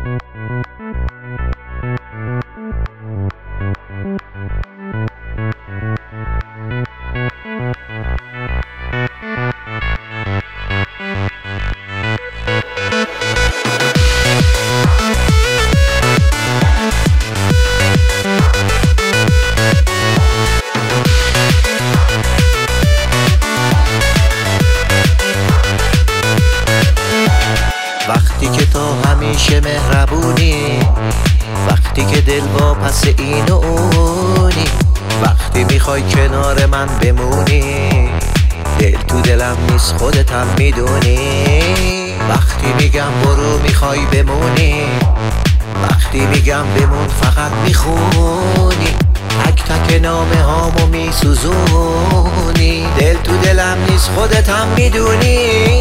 وقتی که تو همیشه مهربونی، وقتی که دل واپس این و اونی، وقتی میخوای کنار من بمونی، دل تو دلم نیست خودت هم میدونی. وقتی میگم برو میخوای بمونی، وقتی میگم بمون فقط میخونی، تک تک نامه هامو میسوزونی، دل تو دلم نیست خودت هم میدونی.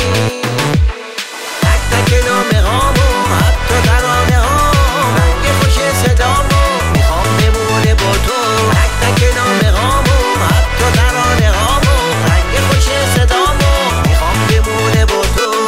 تک نامه هامو حتی ترانه ها رنگ خوش صدامو میخوام بمونه با تو. تک نامه هامو حتی ترانه هامو رنگ خوش صدامو میخوام بمونه با تو.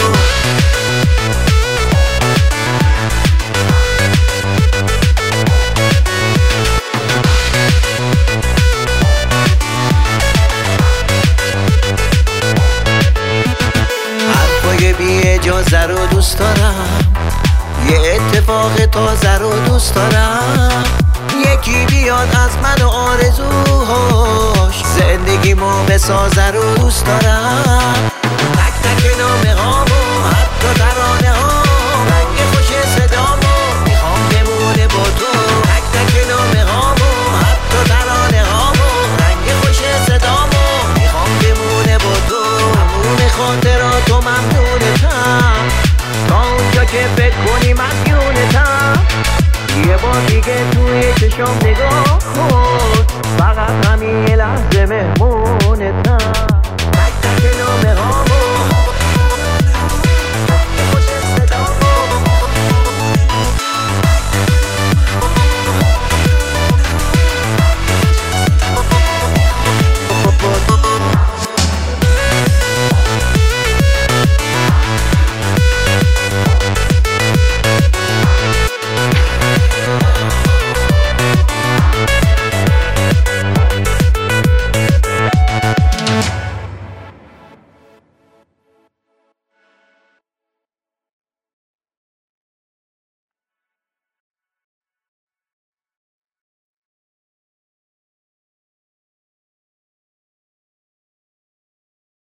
حرفای بی اجازه رو دوست دارم، یه اتفاق تازه رو دوست دارم، یکی بیاد از من و آرزوهاش زندگیمو بسازه رو دوست دارم. تک تک نامه هامو حتی ترانه ها رنگ خوش صدامو میخوام بمونه با تو. تک تک نامه هامو حتی ترانه هامو رنگ خوش صدامو میخوام بمونه با تو. همون خاطراتو ممنونتم، تا اونجا که فکر کنی مدیونتم. یه بار دیگه توی چشم نگاه کن، فقط همین لحظه مهمونتم.